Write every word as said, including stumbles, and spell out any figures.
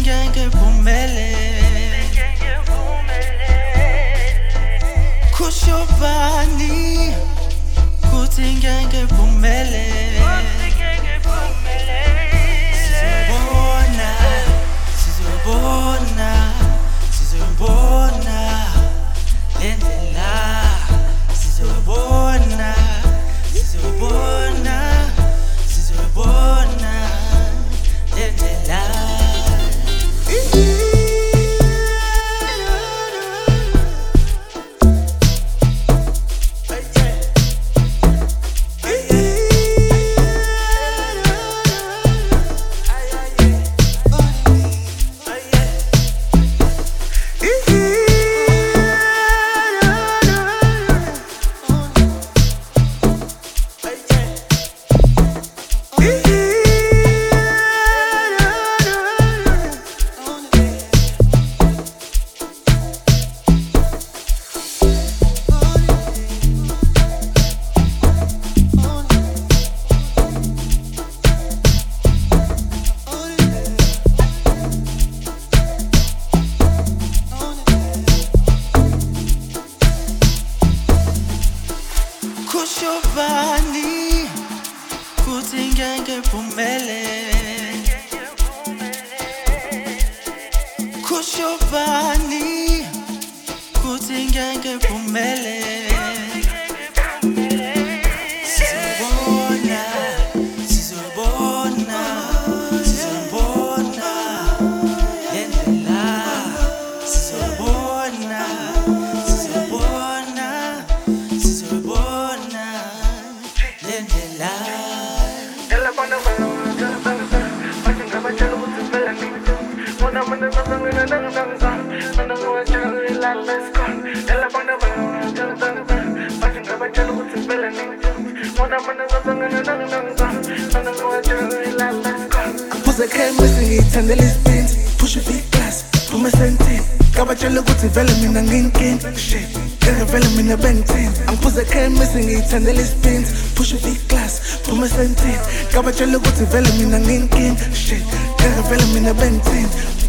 ngeke phumelele kusho bani kuthi ngeke phumelele sizobona sizobona sizobona lendlela sizobona sizobona sizobona lendlela kusho bani kuthi ngeke phumelele kusho bani kuthi ngeke phumelele sizobona sizobona sizobona lendlela sizobona sizobona sizobona lendlela Phuza chemist ngiyithandela isipinti Push it big glass, phuma esentini Kabatshela ukuthi vele mina ngiyinkinga Shit, ngeke vele mina bengithini Angiphuza chemist ngiyithandela isipinti Push it big glass, phuma esentini Kabatshela ukuthi vele mina ngiyinkinga Shit, ngeke vele mina bengithini